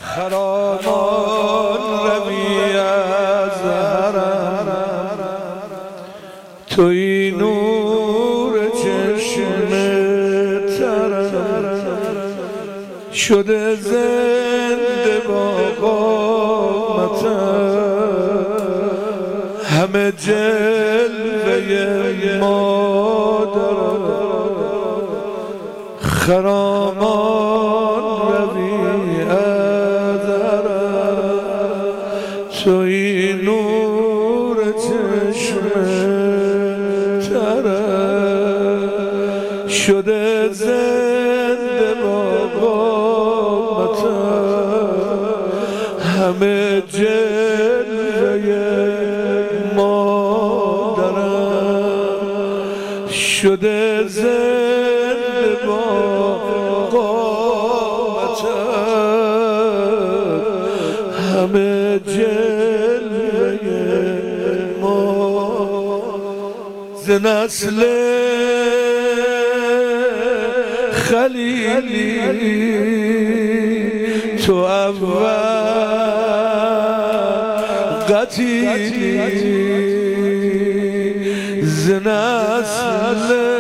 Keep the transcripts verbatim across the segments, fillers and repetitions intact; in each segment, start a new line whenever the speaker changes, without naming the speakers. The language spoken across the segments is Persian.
خرامان روی از حرم، توی نور چشم ترم، شده زنده با قامتم، همه جلوه ما دارد. خرامان روی از حرم، توی نور چشم ترم، شده زنده با قامتم، همه جلوه ما دارم، شده زنده با قامتم، همه جلوه ما. ز نسل خلیلی تو اول قتیلی، ز نسل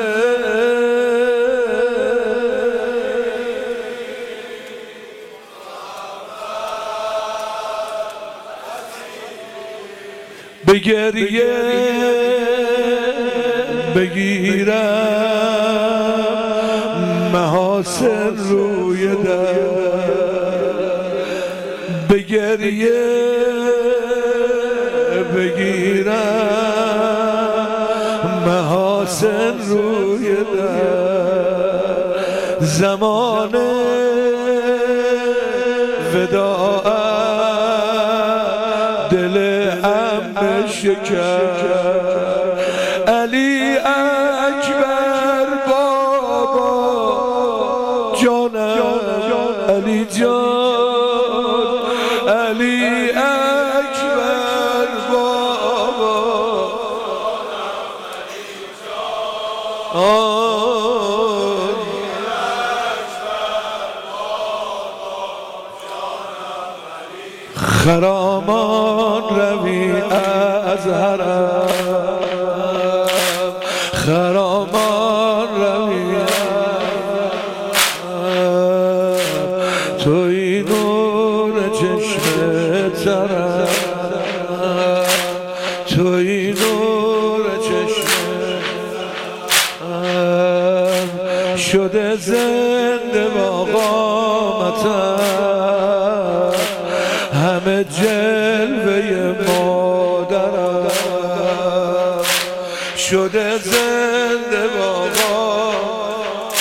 به گریه بگیرم محاسن روی در، به گریه بگیرم محاسن روی در، زمان وداعت دل عم شکر، علی اکبر بابا جانم، علی جان، علی اکبر بابا آن، خرامان روی از حرم، خرامان روی توی نور چشم ترم، توی نور چشم شده زنده با قامتم، همه جلوه مادرم، شده زنده با قامتم،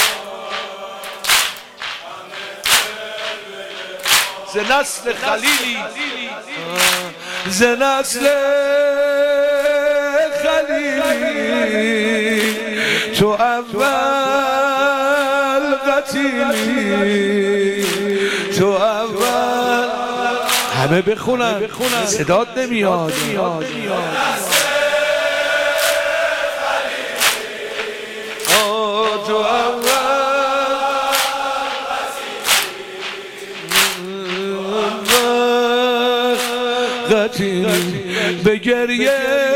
ز نسل خلیلی ز نسل خلیلی تو اول قتیلی، تو اول همه بخونن صدات نمیاد. تو اول قتیلی، به گریه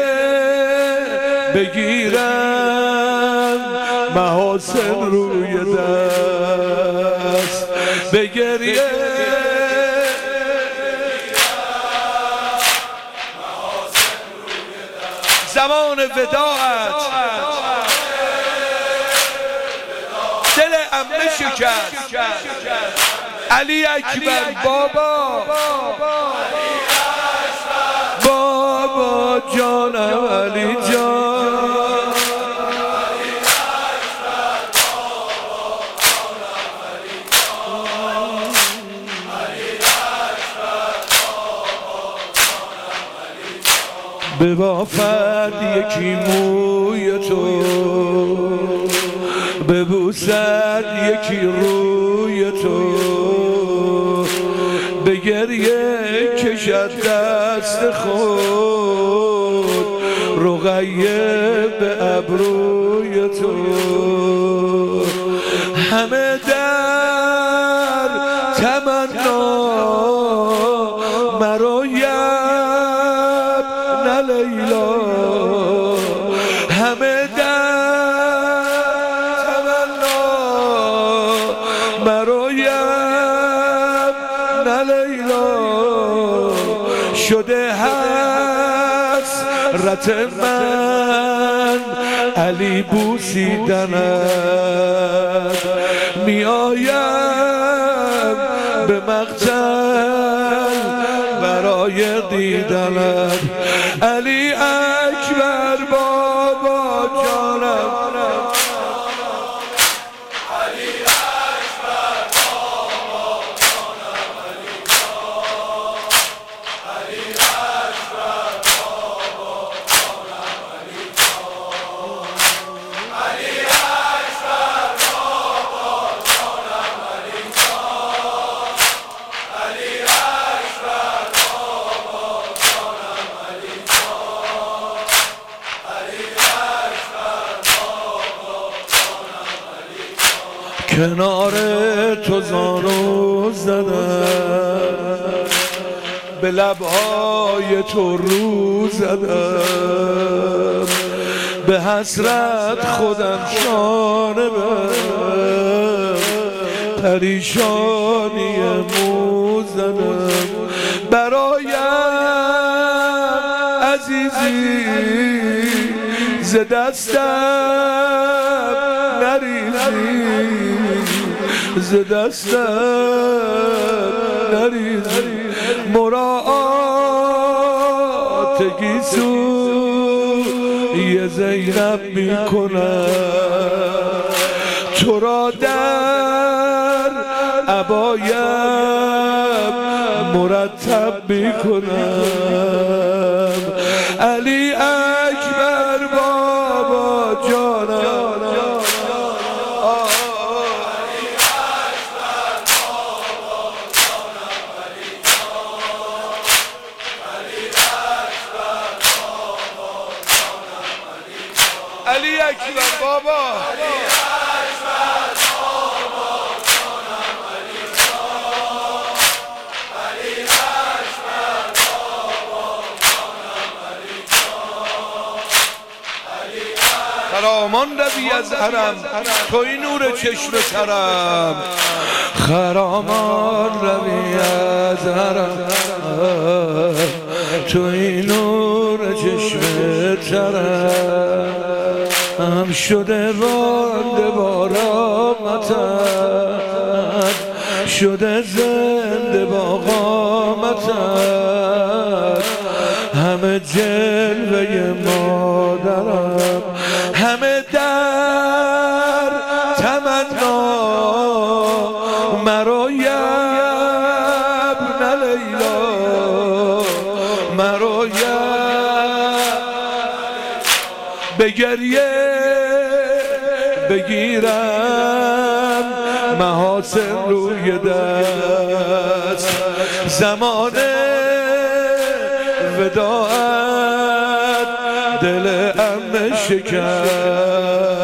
بگیرم محاسن روی دست، به گریه زمان وداعت دل عمه شکر، علی اکبر بابا بابا جانم، علی جان، ببافد یکی موی تو، ببوسد یکی روی تو، به گریه کشد دست خود، رقیه به ابروی تو، همه در تمنا مرو یب نه لیلا همه در تمنا مرو یب نه لیلا شده حسرت من علی بوسیدنت می آیم به مقتل برای دیدنت علی اکبر بابا جانم
علی اکبر بابا جانم علی جان علی اکبر بابا جانم علی جان علی اکبر بابا جانم علی جان علی اکبر بابا جانم علی جان علی اکبر بابا جانم علی جان
کنار تو زانو زدم به لبهای تو رو زدم به حسرت خودم شانه بر پریشانی مو زدم برایم عزیزی ز دستم نریزی ز دستم نریزی مراعات گیسوی زینب می کنم تو را در عبایم مرتب می کنم علی اکبر بابا جانم علی اکبر بابا
علی اکبر بابا جانم علی جان علی اکبر بابا جانم علی جان علی
خرامان روی از حرم توی نور چشم ترم خرامان روی از حرم توی نور چشم ترم هم شده رانده بارامتن شده زنده با قامتن همه جلوه مادرم همه در تمنا مرو یب نه لیلا مرو یب به گریه بگیرم محاسن روی دست زمان وداعت دل امن شکست